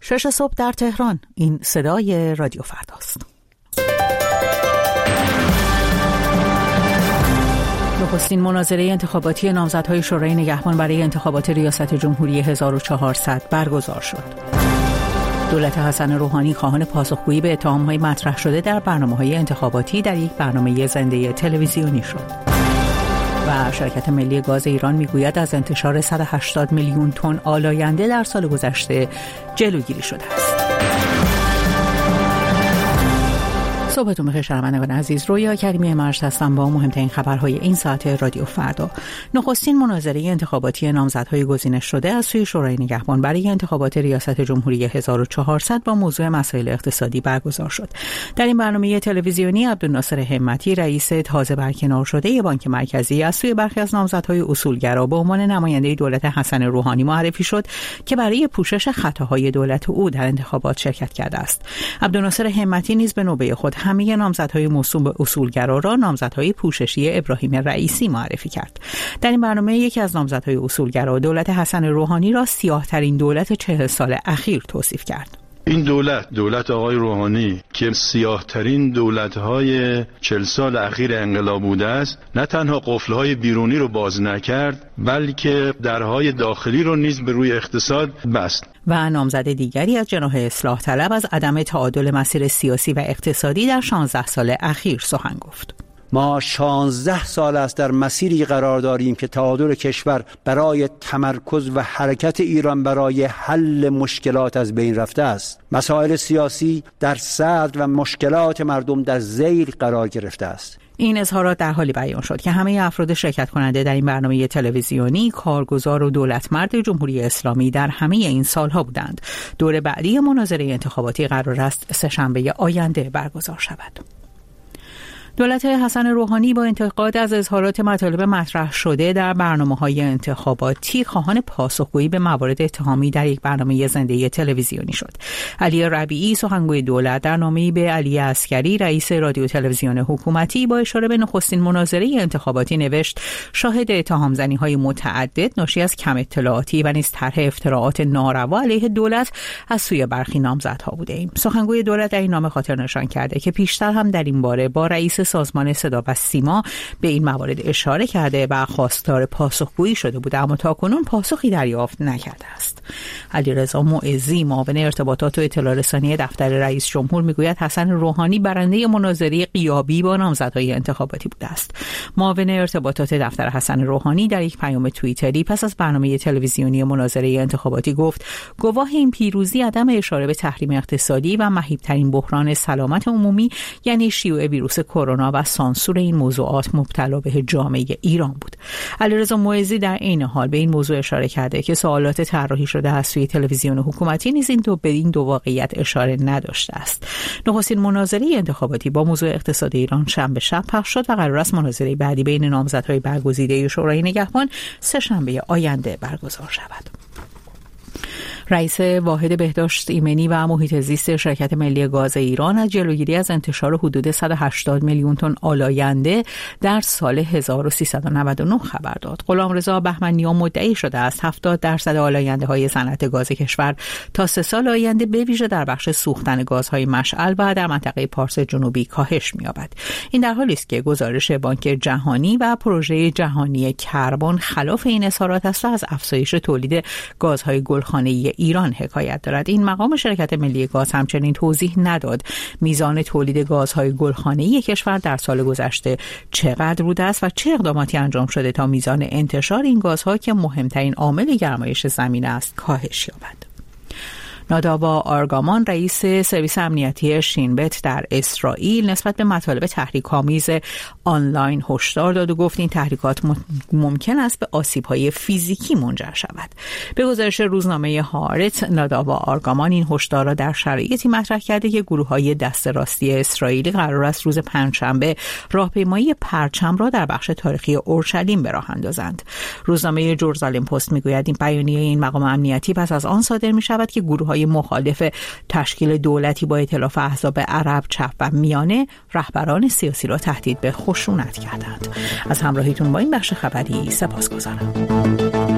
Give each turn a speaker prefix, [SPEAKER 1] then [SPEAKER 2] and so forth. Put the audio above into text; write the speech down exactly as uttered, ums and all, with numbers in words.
[SPEAKER 1] شش صبح در تهران. این صدای رادیو فرداست. نخستین مناظره انتخاباتی نامزدهای شورای نگهبان برای انتخابات ریاست جمهوری هزار و چهارصد برگزار شد. دولت حسن روحانی خواهان پاسخگویی به اتهام‌های مطرح شده در برنامه‌های انتخاباتی در یک برنامه زنده تلویزیونی شد. و شرکت ملی گاز ایران میگوید از انتشار صد و هشتاد میلیون تن آلاینده در سال گذشته جلوگیری شده است. صبحتون بخیر شنوندگان عزیز. رویا کریمی مرشد هستم با مهمترین خبرهای این ساعت رادیو فردا. نخستین مناظره انتخاباتی نامزدهای گزینش شده از سوی شورای نگهبان برای انتخابات ریاست جمهوری هزار و چهارصد با موضوع مسائل اقتصادی برگزار شد. در این برنامه تلویزیونی عبدالناصر همتی رئیس تازه برکنار شده بانک مرکزی از سوی برخی از نامزدهای اصولگرا به عنوان نماینده دولت حسن روحانی معرفی شد که برای پوشش خطاهای دولت او در انتخابات شرکت کرده است. عبدالناصر همتی نیز به نوبه خود همه نامزدهای موسوم به اصولگرا را نامزدهای پوششی ابراهیم رئیسی معرفی کرد. در این برنامه یکی از نامزدهای اصولگرا دولت حسن روحانی را سیاه‌ترین دولت چهل سال اخیر توصیف کرد.
[SPEAKER 2] این دولت، دولت آقای روحانی که سیاه‌ترین دولت‌های چهل سال اخیر انقلاب بوده است، نه تنها قفل‌های بیرونی رو باز نکرد، بلکه درهای داخلی رو نیز به روی اقتصاد بست.
[SPEAKER 1] و نامزد دیگری از جناح اصلاح طلب از عدم تعادل مسیر سیاسی و اقتصادی در شانزده سال اخیر سخن گفت.
[SPEAKER 3] ما شانزده سال است در مسیری قرار داریم که تعادل کشور برای تمرکز و حرکت ایران برای حل مشکلات از بین رفته است. مسائل سیاسی در صدر و مشکلات مردم در ذیل قرار گرفته است.
[SPEAKER 1] این اظهارات در حالی بیان شد که همه افراد شرکت کننده در این برنامه تلویزیونی کارگزار و دولتمرد جمهوری اسلامی در همه این سالها بودند. دور بعدی مناظره انتخاباتی قرار است سه‌شنبه آینده برگزار شود. دولت حسن روحانی با انتقاد از اظهارات مطالب مطرح شده در برنامه‌های انتخاباتی خواهان پاسخگویی به موارد اتهامی در یک برنامه زنده تلویزیونی شد. علی ربیعی سخنگوی دولت در نامه‌ای به علی عسکری رئیس رادیو تلویزیون حکومتی با اشاره به نخستین مناظره انتخاباتی نوشت: شاهد اتهام‌زنی‌های متعدد ناشی از کم اطلاعاتی و نیز طرح افتراعات ناروا علیه دولت از سوی برخی نامزدها بوده‌ایم. سخنگوی دولت در این نامه خاطر نشان کرده که پیشتر هم در این باره با رئیس سازمان صدا و سیما به این موارد اشاره کرده و خواستار پاسخگویی شده بود، اما تاکنون پاسخی دریافت نکرده است. علیرضا معزی معاون ارتباطات و اطلاع رسانی دفتر رئیس جمهور میگوید حسن روحانی برنده مناظره غیابی با نامزدهای انتخاباتی بوده است. معاون ارتباطات دفتر حسن روحانی در یک پیام توییتری پس از برنامه تلویزیونی مناظره انتخاباتی گفت: گواه این پیروزی عدم اشاره به تحریم اقتصادی و مهیب‌ترین بحران سلامت عمومی یعنی شیوع ویروس کرونا و سانسور این موضوعات مبتلا به جامعه ایران بود. علیرضا معزی در این حال به این موضوع اشاره کرده که سوالات طراحی شده از سوی تلویزیون حکومتی نیز این دو به این دو واقعیت اشاره نداشته است. نخستین مناظره انتخاباتی با موضوع اقتصاد ایران شنبه شب پخش شد و قرار است مناظره بعدی بین نامزدهای برگزیده شورای نگهبان سه شنبه آینده برگزار شود. رئیس واحد بهداشت ایمنی و محیط زیست شرکت ملی گاز ایران از جلوگیری از انتشار حدود صد و هشتاد میلیون تن آلاینده در سال هزار و سیصد و نود و نه خبر داد. غلامرضا بهمنیان مدعی شده است هفتاد درصد آلاینده های صنعت گاز کشور تا سه سال آینده به ویژه در بخش سوختن گازهای مشعل و در منطقه پارس جنوبی کاهش می‌یابد. این در حالی است که گزارش بانک جهانی و پروژه جهانی کربن خلاف این اظهارات است و از افزایش تولید گازهای گلخانه‌ای ایران حکایت دارد. این مقام شرکت ملی گاز همچنین توضیح نداد میزان تولید گازهای گلخانه‌ای کشور در سال گذشته چقدر بوده است و چه اقداماتی انجام شده تا میزان انتشار این گازها که مهمترین عامل گرمایش زمین است کاهش یابد. ناداوا آرگامان رئیس سرویس امنیتی شینبت در اسرائیل نسبت به مطالب تحریک‌آمیز آنلاین هشدار داد و گفت این تحریکات ممکن است به آسیب‌های فیزیکی منجر شود. به گزارش روزنامه هارتز، ناداوا آرگامان این هشدار را در شرایطی مطرح کرده که گروه‌های دست راستی اسرائیلی قرار است روز پنجشنبه راهپیمایی پرچم را در بخش تاریخی اورشلیم به راه اندازند. روزنامه جرزالم پست می‌گوید این بیانیه این مقام امنیتی پس از آن صادر می‌شود که گروه‌های مخالف تشکیل دولتی با ائتلاف احزاب عرب، چپ و میانه رهبران سیاسی را تهدید به خشونت کردند. از همراهیتون با این بخش خبری سپاسگزارم.